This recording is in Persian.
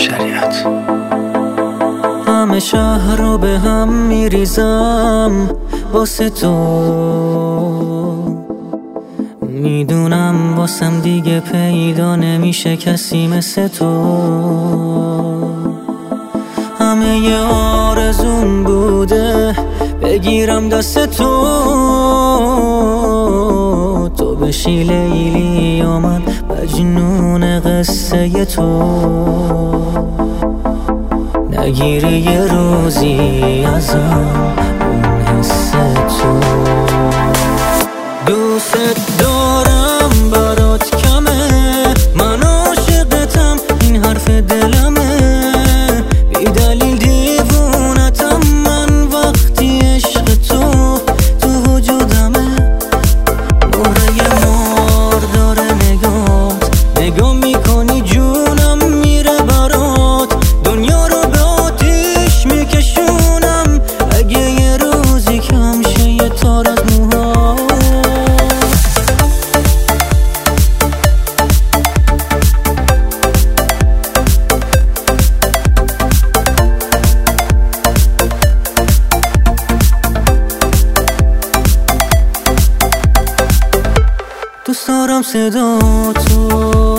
شریعت. همه شهر رو به هم میریزم واسه تو، میدونم واسم دیگه پیدا نمیشه کسی مثل تو. همه ی آرزون بوده بگیرم دست تو بشی لیلی یا من مجنون قصه تو. نگیری یه روزی ازم اون حس تو. دوست دارم برات کمه، من عاشقتم این حرف دلمه، بی دلیل دیوونتم من وقتی عشق تو وجودمه. مهره مار داره نگاه میکنی جونم میره برات، دنیا رو به آتیش میکشونم اگه یه روزی کم شه یه تار از موها. دوست دارم صدا تو